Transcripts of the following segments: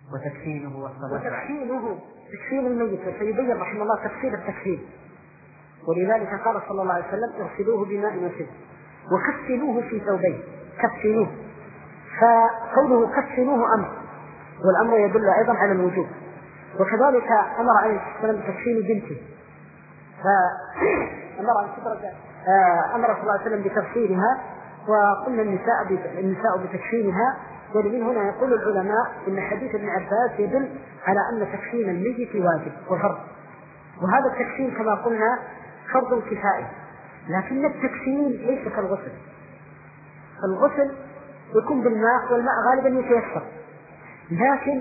وتكفين الميت. فيبين رحمه الله تفصيل التكفين، ولذلك قال صلى الله عليه وسلم اغسلوه بماء وسدر وكفنوه في ثوبين. كفنوه، فقوله كفنوه أمر، والأمر يدل أيضا على الوجوب. وكذلك أمر عليه الصلاة والسلام بتكفين بنته، أمر صلى الله عليه وسلم بتفصيلها، وقلنا النساء بتكفينها. ولمن هنا يقول العلماء إن حديث ابن عباس يدل على أن تكفين الميت واجب وفرض، وهذا التكفين كما قلنا فرض كفائي، لكن التكفين ليس كالغسل. الغسل يكون بالماء، والماء غالبا يتيسر، لكن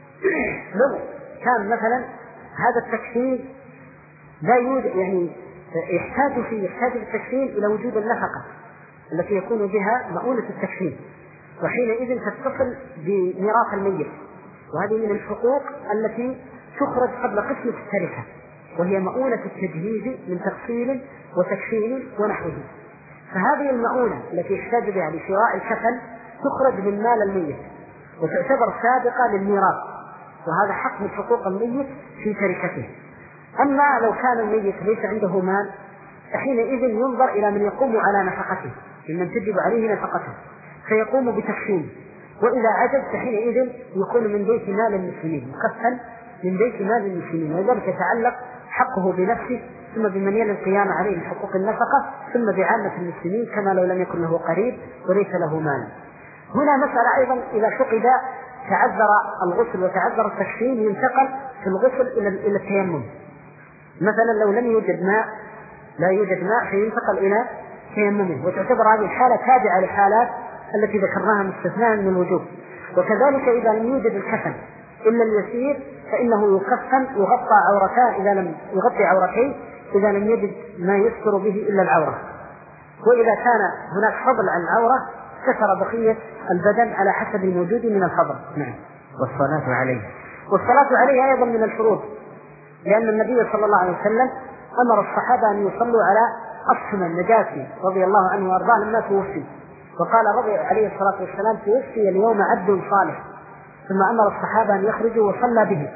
لو كان مثلا هذا التكفين لا يوجد، يعني يحتاج التكفين إلى وجود النفقة التي يكون بها مؤونة التكفين، وحينئذ تتصل بميراث الميت، وهذه من الحقوق التي تخرج قبل قسمة التركة، وهي مؤونة التجهيز من تغسيل وتكفين ونحوه. فهذه المؤونة التي يحتاج بها لشراء الكفن تخرج من مال الميت وتعتبر سابقة للميراث، وهذا حق من حقوق الميت في تركته. أما لو كان الميت ليس عنده مال فحينئذ ينظر إلى من يقوم على نفقته، ممن تجب عليه نفقته، فيقوم بتكفين، وإذا عجز فحينئذ يكون من بيت مال المسلمين، مكفن من بيت مال المسلمين، ولذلك يتعلق حقه بنفسه، ثم بمن يلي القيام عليه من حقوق النفقة، ثم بعامة المسلمين كما لو لم يكن له قريب وليس له مال. هنا مسألة أيضا، إذا فقد تعذر الغسل وتعذر التكفين ينتقل في الغسل إلى التيمم. مثلا لو لم يوجد ماء، لا يوجد ماء، فينتقل إلى تيممه، وتعتبر هذه الحالة تابعة للحالات التي ذكرناها مستثناء من الوجوب. وكذلك إذا لم يوجد الكفن إلا اليسير فإنه يكفن، يغطى عورتان إذا لم يغطي عورتين إذا لم يجد ما يستر به إلا العورة، وإذا كان هناك فضل عن العورة كسر بقية البدن على حسب الموجود من الفضل. نعم. والصلاة عليه أيضا من الفروض، لأن النبي صلى الله عليه وسلم أمر الصحابة أن يصلوا على أصحم النجاشي رضي الله عنه وأرضاه لما توفي، وقال رضي عليه الصلاة والسلام توفي اليوم عبد صالح، ثم أمر الصحابة أن يخرجوا وصلى به.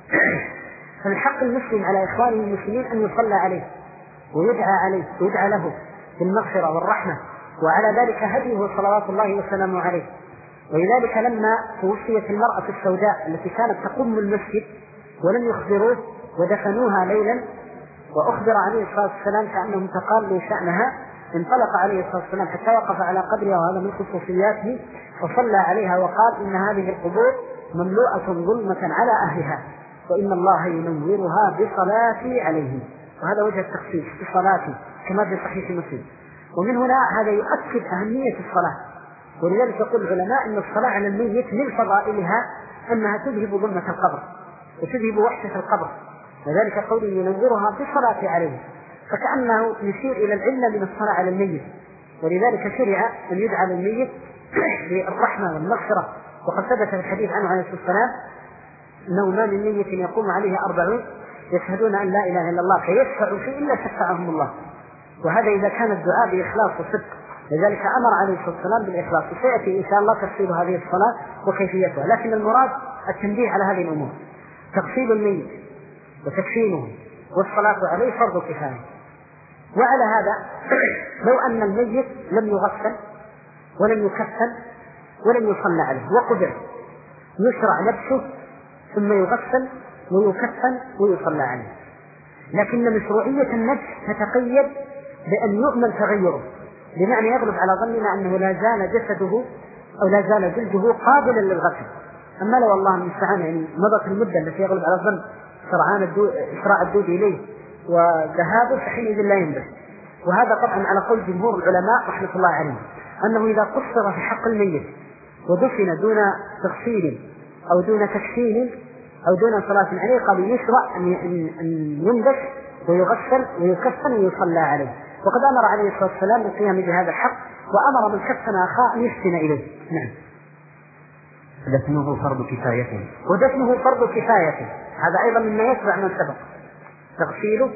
فمن حق المسلم على إخوانه المسلمين أن يصلى عليه ويدعى عليه ويدعى له بالمغفرة والرحمة، وعلى ذلك هديه صلوات الله وسلامه عليه. ولذلك لما توفيت المرأة السوداء التي كانت تقوم المسجد ولم يخبروه ودفنوها ليلا، وأخبر عليه الصلاة والسلام كأنهم تقالوا شأنها، انطلق عليه الصلاة والسلام حتى وقف على قبرها، وهذا من خصوصياته، فصلى عليها وقال إن هذه القبور مملوءة ظلمة على أهلها، وإن الله ينورها بصلاتي عليه. وهذا وجه التخصيص بصلاتي كما في صحيح مسلم. ومن هنا هذا يؤكد أهمية الصلاة، ولذلك يقول العلماء أن الصلاة على الميت من فضائلها أنها تذهب ظلمة القبر وتذهب وحشة القبر، وذلك قوله ينورها بالصلاة عليه، فكأنه يشير إلى العلة من الصلاة على الميت. ولذلك شرع أن يدعى للميت بالرحمة والمغفرة، وقد ثبت في الحديث عنه عليه الصلاة والسلام أنه ما من ميت يقوم عليه 40 يشهدون أن لا إله إلا الله فيشفع فيه إلا شفعهم الله، وهذا إذا كان الدعاء بإخلاص وصدق. لذلك أمر عليه الصلاة والسلام بالإخلاص، وسيأتي إن شاء الله تفصيل هذه الصلاة وكيفيتها، لكن المراد التنبيه على هذه الأمور: تغسيل الميت وتكفينه والصلاة عليه فرض كفاية. وعلى هذا لو أن الميت لم يغسل ولم يكفن ولم يصلى عليه وقدر، يشرع لبسه ثم يغسل ويكفن ويصلى عليه، لكن مشروعية النبش تتقيد بأن يؤمن تغيره، بمعنى يغلب على ظننا أنه لا زال جسده أو لا زال جلده قابلا للغسل. أما لو الله المستعان يعني مضت المدة التي يغلب على الظن إسراء الدود إليه وذهابه فحينئذ لا ينبش. وهذا طبعا على قول جمهور العلماء رحمة الله عليهم، أنه إذا قصر في حق الميت ودفن دون تغسيل أو دون تكفين أو دون صلاة عليه قالوا يشرع أن ينبش ويغسل ويكفن ويصلى عليه. وقد أمر عليه الصلاة والسلام بالقيام بهذا الحق، وأمر من كفن أخاه أن يحسن إليه. نعم. دفنه فرض كفايته. ودفنه فرض كفايته، هذا أيضا مما يتبع من سبق، تغسيله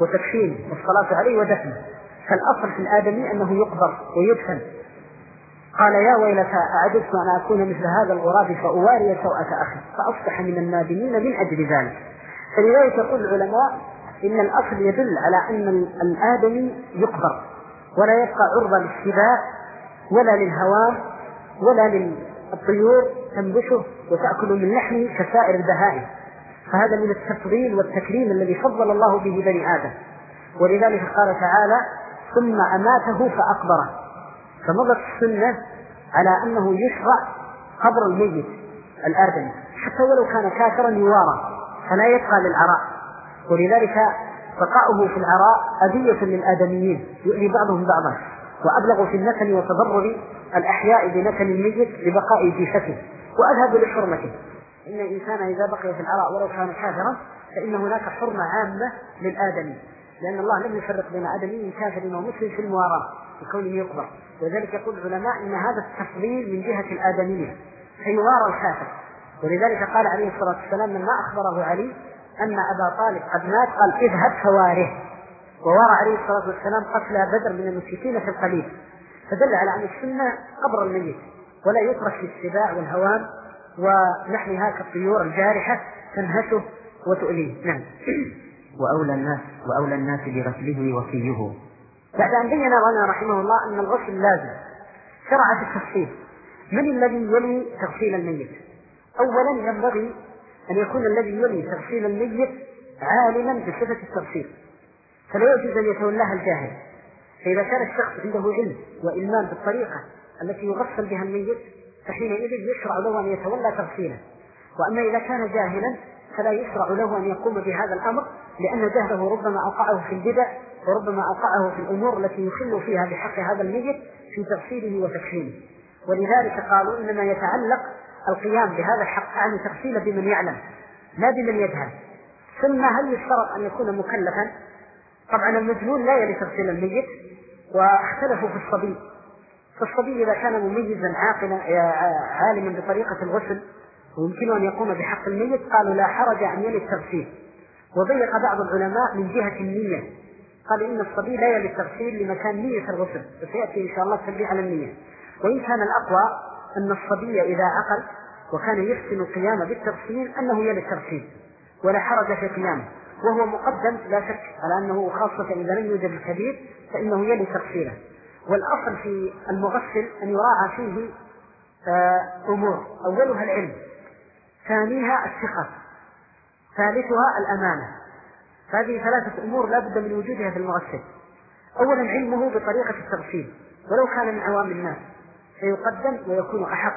وتكفينه والصلاة عليه ودفنه. فالأصل في الآدمي أنه يقبر ويدفن قال يا ويلتى أعجزت أن أكون مثل هذا الغراب فأواري سوءة أخي فأصبح من النادمين من أجل ذلك. فلذلك يقول العلماء إن الأصل يدل على أن الآدمي يقبر ولا يبقى عرضة للسباع ولا للهوام ولا للطيور تنبشه وتأكل من لحمه كسائر البهائم، فهذا من التفضيل والتكريم الذي فضل الله به بني آدم. ولذلك قال تعالى ثم أماته فأقبره، فمضت السنة على أنه يشرع قبر الميت الآدمي حتى ولو كان كافرا يوارى فلا يبقى للعراء، ولذلك بقاؤه في العراء أذية للآدميين يؤذي بعضهم بعضا، وأبلغ في النتن وتضرر الأحياء بنتن الميت لبقاء جيفته وأذهب لحرمته. إن الإنسان إذا بقي في العراء ولو كان كافرا فإن هناك حرمة عامة للآدمي، لأن الله لم يفرق بين آدمي كافر ومسلم في المواراة بكونه يقبر. وذلك يقول العلماء إن هذا التفضيل من جهة الآدمية فيوارى الكافر. ولذلك قال عليه الصلاة والسلام لما أخبره علي أن أبا طالب قد مات قال اذهب فواره، ووارى عليه الصلاة والسلام قتلى بدر من المشركين في القليل، فدل على أن السنة قبر الميت ولا يترك للسباع والهوام ونحنها كالطيور الجارحة تنهشه وتؤليه. نعم. وأولى الناس بغسله وفيه. بعد أن بين لنا رحمه الله أن الغسل لازم شرع في التفصيل. من الذي يلي تغسيل الميت؟ أولا ينبغي أن يكون الذي يلي تغسيل الميت عالما بصفة التغسيل، فلا يجوز أن يتولاها الجاهل. فإذا كان الشخص عنده علم وإلمام بالطريقة التي يغسل بها الميت فحينئذ يشرع له أن يتولى تغسيله. وأما إذا كان جاهلا فلا يشرع له أن يقوم بهذا الأمر، لأن جهله ربما أوقعه في البدع وربما أوقعه في الأمور التي يخل فيها بحق هذا الميت في تغسيله وتكفينه. ولذلك قالوا إنما يتعلق القيام بهذا الحق عن تغسيله بمن يعلم لا بمن يجهل. ثم هل يشترط أن يكون مكلفا؟ طبعا المجنون لا يلي تغسيل الميت، واختلفوا في الصبي. فالصبي إذا كان مميزا عاقلا عالما بطريقة الغسل ويمكن أن يقوم بحق الميت قالوا لا حرج أن يلي التغسيل. وضيق بعض العلماء من جهة النية، قال إن الصبي لا يلي التغسيل لمكان نية الغسل، وسيأتي إن شاء الله تنبيه على النية. وإن كان الأقوى أن الصبي إذا عقل وكان يحسن القيام بالتغسيل أنه يلي التغسيل ولا حرج في قيامه، وهو مقدم لا شك على أنه خاصة إذا لم يوجد الكبير فإنه يلي تغسيله. والأصل في المغسل أن يراعى فيه أمور، أولها العلم، ثانيها الثقة، ثالثها الأمانة. هذه ثلاثة أمور لا بد من وجودها في المغسل. أولا علمه بطريقة التغسيل ولو كان من عوام الناس فيقدم ويكون أحق.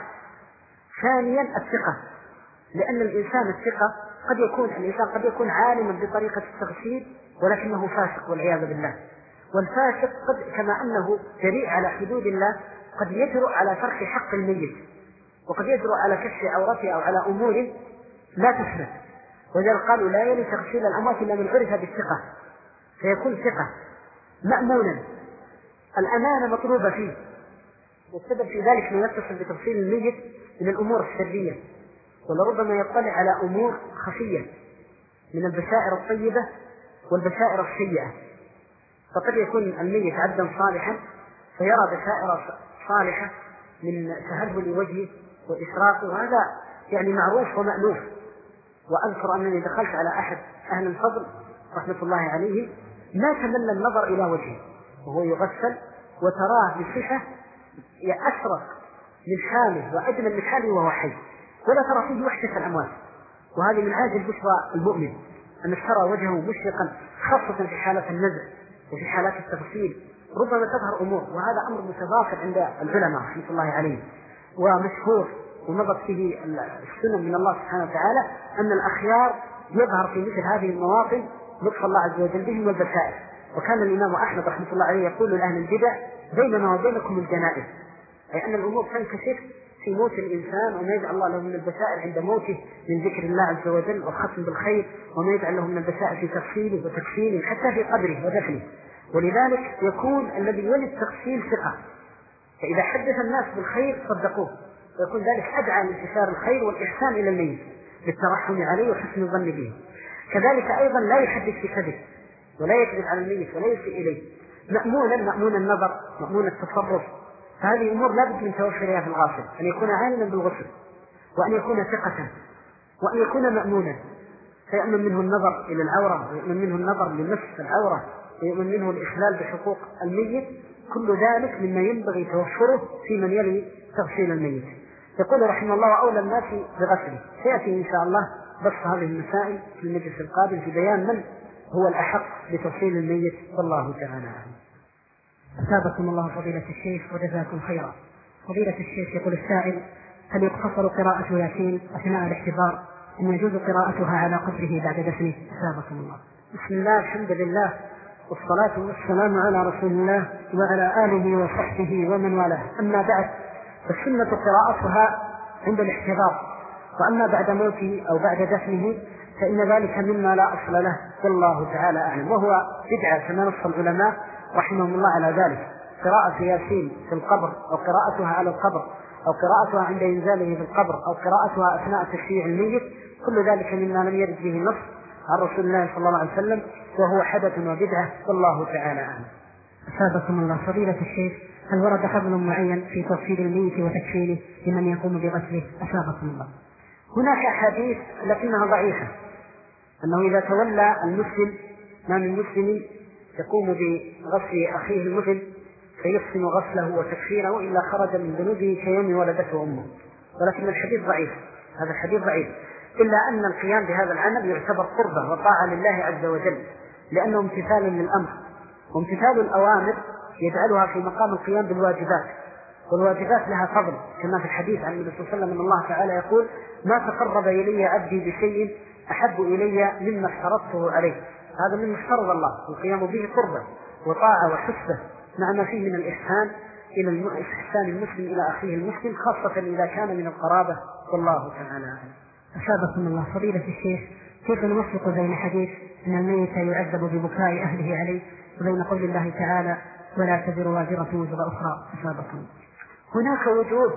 ثانيا الثقة، لأن الإنسان الثقة الإنسان قد يكون عالما بطريقة التغسيل ولكنه فاسق والعياذ بالله. والفاسق قد كما أنه جريء على حدود الله قد يجرؤ على ترك حق الميت، وقد يجرؤ على كشف عورته أو على أمور لا تثبت. وذلك قالوا لا يلي تغسيل الأموات إلا من عرف بالثقة، فيكون ثقة مأمونا، الأمانة مطلوبة فيه. والسبب في ذلك ما يتصل بتغسيل الميت من الأمور السرية، ولربما يطلع على أمور خفية من البشائر الطيبة والبشائر السيئة. فقد يكون الميت عبدا صالحا فيرى بشائر صالحة من تهلل وجهه وإشراقه، وهذا يعني معروف ومألوف. وأذكر أنني دخلت على أحد أهل الفضل رحمة الله عليه ما تمل النظر إلى وجهه وهو يغسل، وتراه بصفة أشرق من حاله وأجمل من حاله وهو حي، ولا ترى فيه وحشة الأموات. وهذه من عاجل بشرى المؤمن أن ترى وجهه مشرقا، خاصة في حالة النزع وفي حالات التغسيل ربما تظهر أمور، وهذا أمر متضافر عند العلماء رحمة الله عليه ومشهور ونظر فيه السنن من الله سبحانه وتعالى أن الأخيار يظهر في مثل هذه المواطن لطف الله عز وجل بهم والبشائر. وكان الإمام أحمد رحمة الله عليه يقول لأهل البدع بيننا وبينكم الجنائز، أي أن الأمور تنكشف في موت الإنسان وما يجعل الله له من البشائر عند موته من ذكر الله عز وجل والختم بالخير، وما يجعل له من البشائر في تغسيله وتكفينه حتى في قبره ودفنه. ولذلك يكون الذي يولي التغسيل ثقة، فإذا حدث الناس بالخير صدقوه، ويكون ذلك أدعى لانتشار الخير والإحسان إلى الميت بالترحم عليه وحسن الظن به. كذلك أيضا لا يحدث في كذب ولا يكذب على الميت ولا يسيء إليه، مأمون النظر، مأمون التصرف، فهذه أمور لا بد من توفرها في الغاسل، أن يكون عالما بالغسل، وأن يكون ثقة، وأن يكون مأمونا، فيأمن منه النظر إلى العورة، ويأمن منه النظر لمس العورة، ويأمن منه الإخلال بحقوق الميت. كل ذلك مما ينبغي توفره في من يلي تغسيل الميت. يقول رحمه الله: أولى الناس بغسله. سيأتي إن شاء الله بسط هذه المسائل في المجلس القادم في بيان من هو الأحق بتغسيل الميت، والله تعالى أعلم. أثابكم الله فضيلة الشيخ وجزاكم خيرا. فضيلة الشيخ يقول السائل: هل يقتصر قراءة ياسين أثناء الاحتضار أم يجوز قراءتها على قدره بعد دفنه؟ أثابكم الله. بسم الله، الحمد لله، والصلاة والسلام على رسول الله وعلى آله وصحبه ومن والاه. أما بعد، فالسنة قراءتها عند الاحتضار، وأما بعد موته أو بعد دفنه فإن ذلك مما لا أصل له، والله تعالى أعلم، وهو بدعة كما نص العلماء رحمهم الله على ذلك. قراءة ياسين في القبر، أو قراءتها على القبر، أو قراءتها عند إنزاله في القبر، أو قراءتها أثناء تشييع الميت، كل ذلك مما لم يرد به نص عن رسول الله صلى الله عليه وسلم، وهو حدث وبدعة، والله تعالى أعلم. أثابكم الله فضيلة الشيخ: هل ورد فضل معين في تغسيل الميت وتكفينه لمن يقوم بغسله؟ أثابكم الله. هناك أحاديث لكنها ضعيفة، أنه إذا تولى المسلم ما من مسلم يقوم بغسل أخيه المسلم فيحسن غسله وتكفيره، وإلا خرج من ذنوبه كيوم ولدته أمه. ولكن الحديث ضعيف، هذا الحديث ضعيف، إلا أن القيام بهذا العمل يعتبر قربة وطاعة لله عز وجل، لأنه امتثال للأمر، وامتثال الأوامر يجعلها في مقام القيام بالواجبات، والواجبات لها فضل، كما في الحديث عن النبي صلى الله عليه وسلم أن الله تعالى يقول: ما تقرب إلي عبدي بشيء أحب إلي مما افترضته عليه. هذا مما افترض الله، والقيام به قربة وطاعة وحسبة، مع ما فيه من الإحسان إلى إحسان المسلم إلى أخيه المسلم، خاصة إذا كان من القرابة، والله تعالى أعلم. أثابكم الله فضيلة الشيخ: كيف نوفق بين حديث أن الميت يعذب ببكاء أهله عليه وبين قول الله تعالى: ولا تزر وازرة وزر أخرى؟ أثابكم. هناك وجوه،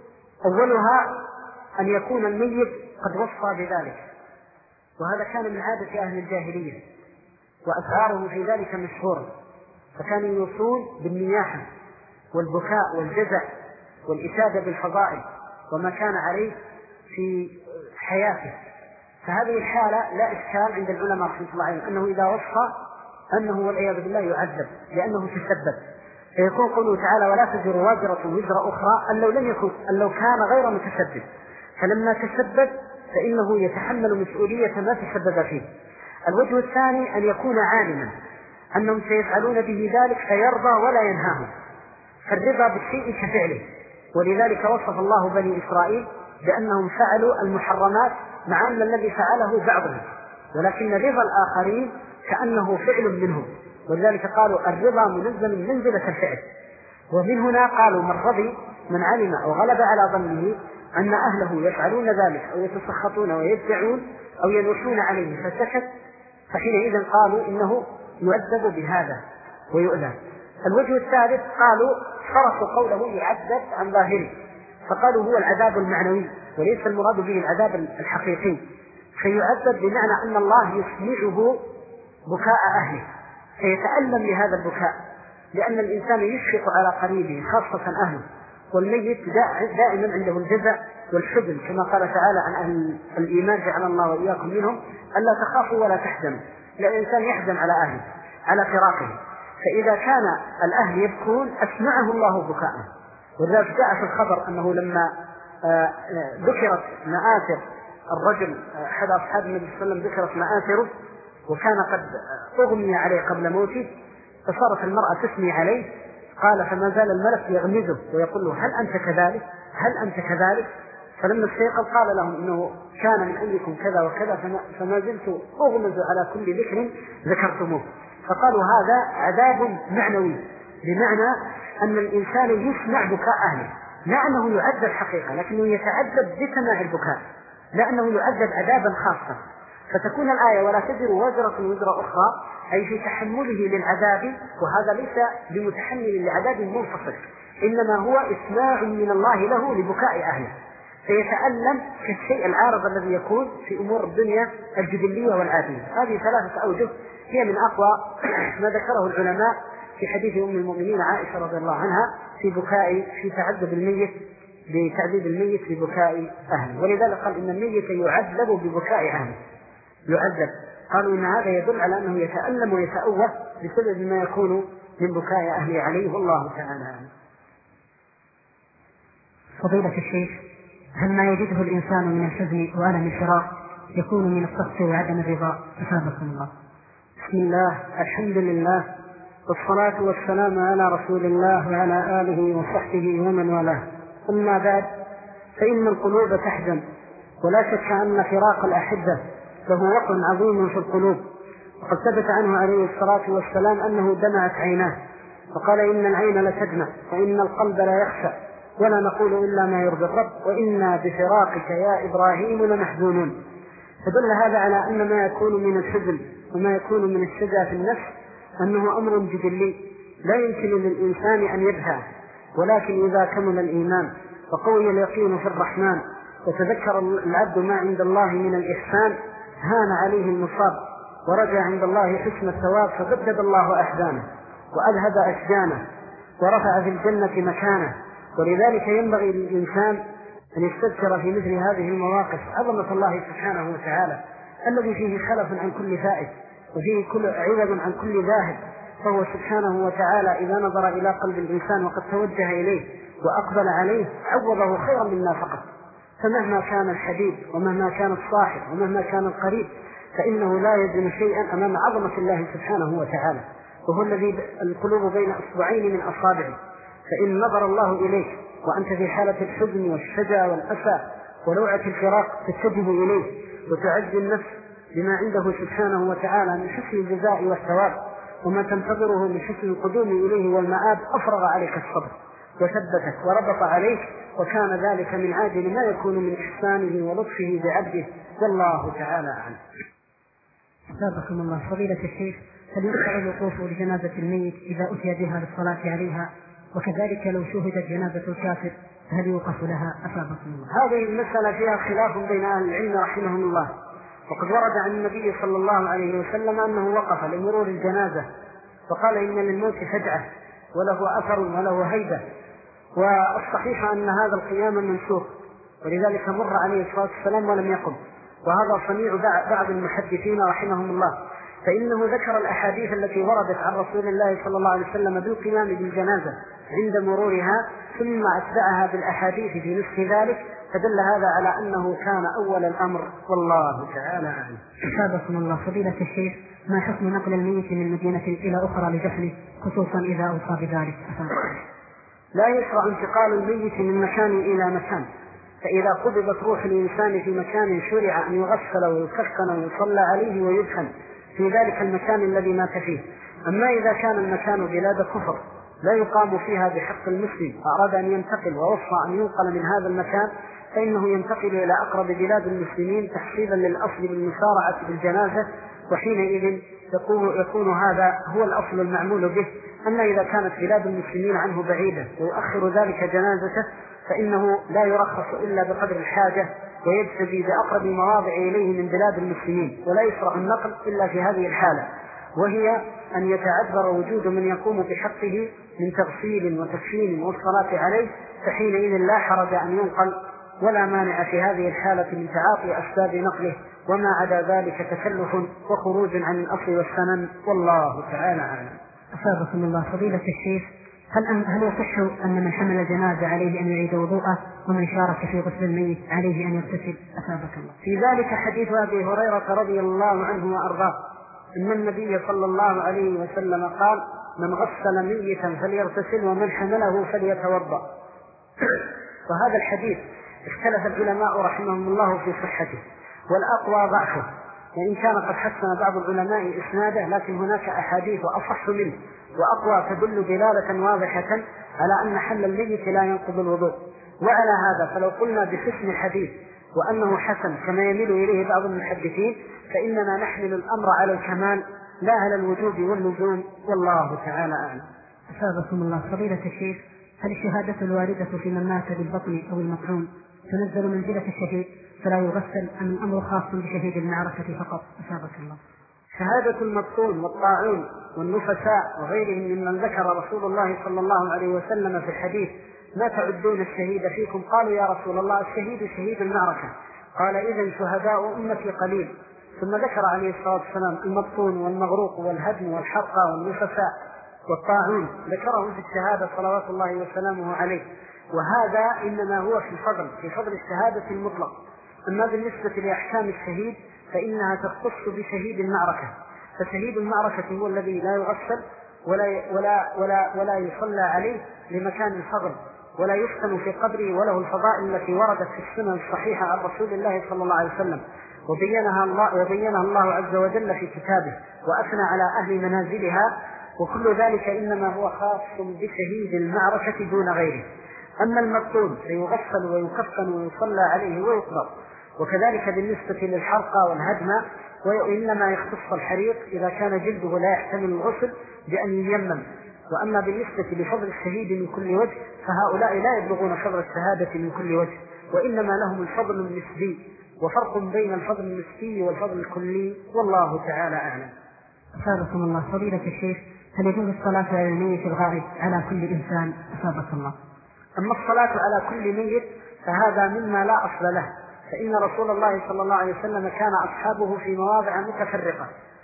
أولها أن يكون الميت قد وصى بذلك، وهذا كان من عادة أهل الجاهلية، وأسعارهم في ذلك مشهورة، فكانوا يوصون بالنياحة والبكاء والجزع والإشادة بالفضائل وما كان عليه في حياته. فهذه الحالة لا إشكال عند العلماء رحمه الله عليهم أنه إذا وصى أنه والعياذ بالله يعذب لأنه تسبب، فيكون قوله تعالى: ولا تزر وازرة وزر أخرى، أن لو كان غير متسبب، فلما تسبب فإنه يتحمل مسؤولية ما تسبب فيه. الوجه الثاني أن يكون عالما أنهم سيفعلون به ذلك فيرضى ولا ينهاهم، فالرضا بالشيء كفعله، ولذلك وصف الله بني إسرائيل بأنهم فعلوا المحرمات مع أن الذي فعله بعضهم، ولكن رضا الآخرين كأنه فعل منهم، ولذلك قالوا الرضا منزل منزلة الفعل. ومن هنا قالوا: من رضي، من علم أو غلب على ظنه أن أهله يفعلون ذلك أو يتسخطون ويدعون أو ينوشون عليه فسكت، فحينئذ قالوا إنه يؤدب بهذا ويؤذى. الوجه الثالث قالوا: صرفوا قوله يعذب عن ظاهره، فقالوا هو العذاب المعنوي وليس المراد به العذاب الحقيقي، فيعذب بمعنى أن الله يسمعه بكاء أهله فيتألم لهذا البكاء، لأن الإنسان يشفق على قريبه خاصة أهله، والميت دائما عنده الجزع والحزن، كما قال تعالى عن أهل الإيمان: جعل الله وإياكم منهم ألا تخافوا ولا تحزنوا. لأن الإنسان يحزن على أهله على فراقه، فإذا كان الأهل يبكون أسمعه الله بكاءه. ولذلك جاء في الخبر أنه لما ذكرت مآثر الرجل أحد أصحاب النبي صلى الله عليه وسلم، ذكرت مآثره وكان قد أغمي عليه قبل موته، فصارت المرأة تثني عليه، قال: فما زال الملك يغمزه ويقول له: هل أنت كذلك؟ هل أنت كذلك؟ فلما استيقظ قال لهم: إنه كان من أمركم كذا وكذا، فما زلت أغمز على كل ذكر ذكرتموه. فقالوا هذا عذاب معنوي، بمعنى أن الإنسان يسمع بكاء أهله، لا أنه يعذب حقيقة، لكنه يتعذب بسماع البكاء، لأنه يعذب عذابا خاصا. فتكون الآية: ولا تزر وازرة وزر أخرى، أي في تحمله للعذاب، وهذا ليس بمتحمل لعذاب منفصل، إنما هو إسماع من الله له لبكاء أهله، فيتألم كالشيء العارض الذي يكون في أمور الدنيا الجبلية والعادية. هذه ثلاثة أوجه هي من أقوى ما ذكره العلماء في حديث أم المؤمنين عائشة رضي الله عنها في تعذب الميت بتعذيب الميت ببكاء أهله، ولذلك قال إن الميت يعذب ببكاء أهله، يعذب. قالوا إن هذا يدل على أنه يتألم ويتأوه بسبب ما يكون من بكاء أهله عليه، والله تعالى أعلم. فضيلة الشيخ، هل ما يجده الإنسان من الحزن وألم الفراق يكون من السخط وعدم الرضا؟ أثابكم الله. بسم الله، الحمد لله، والصلاة والسلام على رسول الله وعلى آله وصحبه ومن والاه. أما بعد، فإن القلوب تحزن، ولا شك أن فراق الأحبة له وقع عظيم في القلوب، وقد ثبت عنه عليه الصلاة والسلام أنه دمعت عيناه، فقال إن العين لتدمع وإن القلب لا يخشى، ولا نقول إلا ما يرضي الرب، وإنا بفراقك يا إبراهيم لمحزونون. فدل هذا على أن ما يكون من الحزن وما يكون من الشجا في النفس أنه أمر جبلي لا يمكن للإنسان أن يدفعه، ولكن إذا كمل الإيمان وقوي اليقين في الرحمن وتذكر العبد ما عند الله من الإحسان هان عليه المصاب ورجع عند الله حسن الثواب، فبدد الله أحزانه وأذهب أشجانه ورفع في الجنة مكانه. ولذلك ينبغي للإنسان أن يستذكر في مثل هذه المواقف عظمة الله سبحانه وتعالى الذي فيه خلف عن كل فائد وفيه كل عوض عن كل ذاهب، فهو سبحانه وتعالى إذا نظر إلى قلب الإنسان وقد توجه إليه وأقبل عليه عوضه خيرا مما فقط. فمهما كان الحبيب ومهما كان الصاحب ومهما كان القريب فإنه لا يزن شيئا أمام عظمة الله سبحانه وتعالى، وهو الذي القلوب بين أصبعين من أصابعه. فإن نظر الله إليك وأنت في حالة الحزن والشجا والأسى ولوعة الفراق تتجه إليه وتعز النفس بما عنده سبحانه وتعالى من حسن الجزاء والثواب وما تنتظره من حسن القدوم إليه والمآب، أفرغ عليك الصبر وثبتك وربط عليك، وكان ذلك من عاجل ما يكون من إحسانه ولطفه بعبده، والله تعالى أعلم. أثابكم الله. فضيلة الشيخ، هل يشرع الوقوف لجنازة الميت إذا أتي بها للصلاة عليها؟ وكذلك لو شهدت جنازة الكافر هل يوقف لها؟ أثابكم الله. هذه المسألة فيها خلاف بين أهل العلم رحمهم الله، وقد ورد عن النبي صلى الله عليه وسلم أنه وقف لمرور الجنازة فقال إن للموت فجعة وله أثر وله هيبة، والصحيح أن هذا القيام منسوخ، ولذلك مر عليه الصلاة والسلام ولم يقم، وهذا صنيع بعض المحدثين رحمهم الله، فإنه ذكر الأحاديث التي وردت عن رسول الله صلى الله عليه وسلم بالقيام بالجنازة عند مرورها ثم أتبعها بالأحاديث في نصف ذلك، فدل هذا على أنه كان أول الأمر، والله تعالى أعلم. أثابكم الله. فضيلة الشيخ، ما حكم نقل الميت من مدينة إلى أخرى لدفنه خصوصا إذا أوصى بذلك؟ لا يشرع انتقال الميت من مكان إلى مكان، فإذا قبضت روح الإنسان في مكان شرع أن يغسل ويكفن ويصلى عليه ويدفن في ذلك المكان الذي مات فيه. أما إذا كان المكان بلاد كفر لا يقام فيها بحق المسلم فأراد أن ينتقل ووصى أن ينقل من هذا المكان فإنه ينتقل إلى أقرب بلاد المسلمين تحصيلا للأصل بالمسارعة بالجنازة، وحينئذ يكون هذا هو الأصل المعمول به. أما إذا كانت بلاد المسلمين عنه بعيدة ويؤخر ذلك جنازته فإنه لا يرخص إلا بقدر الحاجة ويجتدي بأقرب المواضع إليه من بلاد المسلمين، ولا يشرع النقل إلا في هذه الحالة، وهي أن يتعذر وجود من يقوم بحقه من تغسيل وتكفين والصلاة عليه، فحينئذ لا حرج أن ينقل ولا مانع في هذه الحالة من تعاطي أسباب نقله، وما عدا ذلك تكلف وخروج عن الأصل والسنن، والله تعالى أعلم. أثابكم الله. فضيلة الشيخ، هل يصح أن من حمل الجنازة عليه أن يعيد وضوءه ومن شارك في غسل الميت عليه أن يغتسل؟ أثابك الله. في ذلك حديث أبي هريرة رضي الله عنه وأرضاه أن النبي صلى الله عليه وسلم قال: من غسل ميتا فليغتسل ومن حمله فليتوضأ. وهذا الحديث اختلف العلماء رحمهم الله في صحته، والأقوى ضعفه، وإن كان قد حسن بعض العلماء إسناده، لكن هناك أحاديث أصح منه وأقوى تدل دلالة واضحة على أن حل الميت لا ينقض الوضوء. وعلى هذا فلو قلنا بحسن الحديث وأنه حسن كما يميل إليه بعض المحدثين فإننا نحمل الأمر على الكمال لا على الوجوب واللزوم، والله تعالى أعلم. أثابكم الله. فضيلة الشيخ، هل الشهادة الواردة في من مات بالبطن أو المطعون تنزل منزلة الشهيد فلا يغسل أم الأمر خاص بشهيد المعركة فقط؟ أثابك الله. شهادة المبطون والطاعون والنفساء وغيرهم ممن ذكر رسول الله صلى الله عليه وسلم في الحديث: ما تعدون الشهيد فيكم؟ قالوا: يا رسول الله الشهيد شهيد المعركة. قال: إذن شهداء أمتي قليل. ثم ذكر عليه الصلاة والسلام المبطون والمغروق والهدم والحرقة والنفساء والطاعون، ذكره في الشهادة صلوات الله وسلامه عليه. وهذا إنما هو في فضل الشهادة المطلق. أما بالنسبة لأحكام الشهيد فإنها تختص بشهيد المعركة، فشهيد المعركة هو الذي لا يغسل ولا يصلى عليه لمكان الفضل، ولا يفتن في قبره، وله الفضائل التي وردت في السنن الصحيحة عن رسول الله صلى الله عليه وسلم، وبينها الله عز وجل في كتابه، وأثنى على أهل منازلها. وكل ذلك إنما هو خاص بشهيد المعركة دون غيره. أما المقتول فيغسل ويكفن ويصلى عليه ويقبر. وكذلك بالنسبة للحرقة والهدم، وإنما يختص الحريق إذا كان جلده لا يحتمل الغسل بأن ييمم. وأما بالنسبة لفضل الشهيد من كل وجه فهؤلاء لا يبلغون فضل الشهادة من كل وجه، وإنما لهم الفضل النسبي، وفرق بين الفضل النسبي والفضل الكلي، والله تعالى أعلم. أثابكم الله. فضيلة الشيخ، هل يجوز الصلاة على الميت الغائب على كل إنسان؟ أثابكم الله. أما الصلاة على كل ميت فهذا مما لا أصل له، فإن رسول الله صلى الله عليه وسلم كان أصحابه في مواضع متفرقة،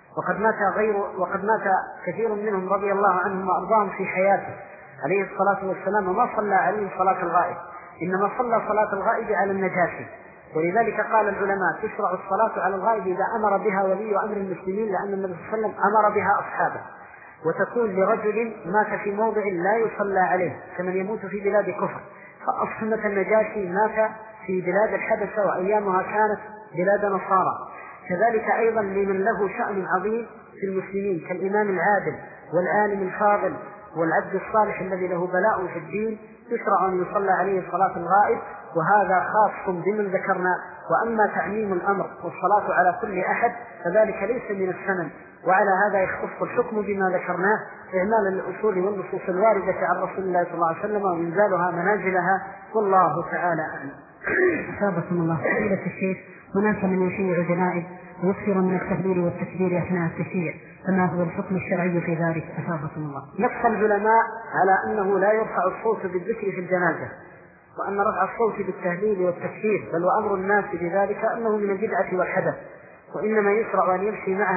وقد مات كثير منهم رضي الله عنهم وأرضاهم في حياته عليه الصلاة والسلام، ما صلى عليه صلاة الغائب، إنما صلى صلاة الغائب على النجاشي. ولذلك قال العلماء: تشرع الصلاة على الغائب إذا أمر بها ولي أمر المسلمين، لأن النبي صلى الله عليه وسلم أمر بها أصحابه. وتكون لرجل مات في موضع لا يصلى عليه كمن يموت في بلاد كفر، فأصحمة النجاشي مات في بلاد الحبشة وأيامها كانت بلاد نصارى. كذلك أيضا لمن له شأن عظيم في المسلمين كالإمام العادل والعالم الفاضل والعبد الصالح الذي له بلاء في الدين، يشرع أن يصلى عليه صلاة الغائب، وهذا خاص بمن ذكرنا. وأما تعميم الأمر والصلاة على كل أحد فذلك ليس من السنن، وعلى هذا يختص الحكم بما ذكرناه إعمالا للأصول والنصوص الواردة عن رسول الله صلى الله عليه وسلم ومنزالها منازلها، والله تعالى أعلم. أثابكم الله. فضيلة الشيخ، هناك من يشيع جنائز ويكثر من التهليل والتكبير أثناء التشييع، فما هو الحكم الشرعي في ذلك؟ أثابكم الله. نص العلماء على أنه لا يرفع الصوت بالذكر في الجنازة، وأن رفع الصوت بالتهليل والتكبير بل وأمر الناس بذلك أنه من البدعة والحدث، وإنما يشرع أن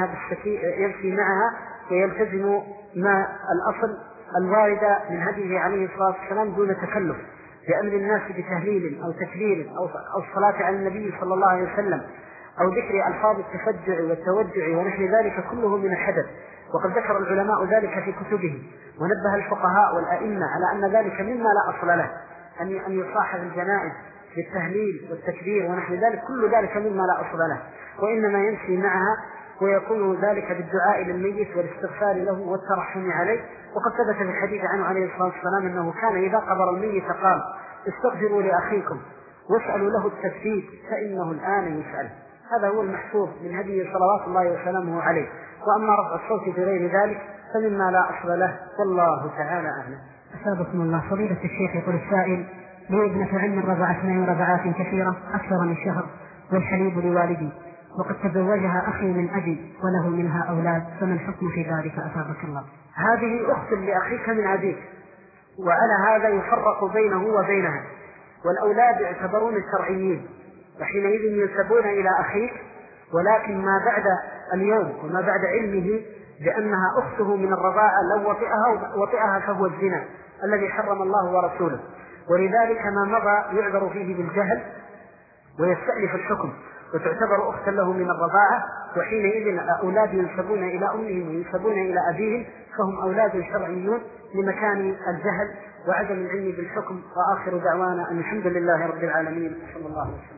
يمشي معها ويلتزم ما الأصل الواردة من هديه عليه الصلاة والسلام دون تكلف، بأمر الناس بتهليل أو تكبير أو الصلاة على النبي صلى الله عليه وسلم أو ذكر ألفاظ التفجع والتوجع ونحو ذلك كله من الحدث. وقد ذكر العلماء ذلك في كتبهم، ونبه الفقهاء والأئمة على أن ذلك مما لا أصل له، أن يصاحب الجنائز بالتهليل والتكبير ونحو ذلك، كل ذلك مما لا أصل له، وإنما يمشي معها ويكون ذلك بالدعاء للميت والاستغفار له والترحم عليه. وقد ثبت في الحديث عنه عليه الصلاة والسلام أنه كان إذا قبر الميت قال: استغفروا لأخيكم واسألوا له التثبيت فإنه الآن يسأل. هذا هو المحفوظ من هدي صلوات الله وسلامه عليه. وأما رفع الصوت بغير ذلك فمما لا أصل له، والله تعالى أعلم. أثابكم الله. فضيلة الشيخ، يقول السائل: لي ابنة عم رضعتني رضعات كثيرة أكثر من شهر، والحليب لوالدي، وقد تزوجها أخي من أبي وله منها أولاد، فما الحكم في ذلك؟ أثابك الله. هذه أخت لأخيك من أبيك، وعلى هذا يفرق بينه وبينها، والأولاد يعتبرون شرعيين، وحينئذ ينسبون إلى أخيك، ولكن ما بعد اليوم وما بعد علمه بأنها أخته من الرضاعة لو وطئها فهو الزنا الذي حرم الله ورسوله، ولذلك ما مضى يعذر فيه بالجهل ويستألف الحكم، وتعتبر أختا له من الرضاعة، وحينئذ الأولاد ينسبون إلى أمهم وينسبون إلى أبيهم، فهم أولاد شرعيون لمكان الجهل وعدم العلم بالحكم. وآخر دعوانا أن الحمد لله رب العالمين، صلى الله عليه وسلم.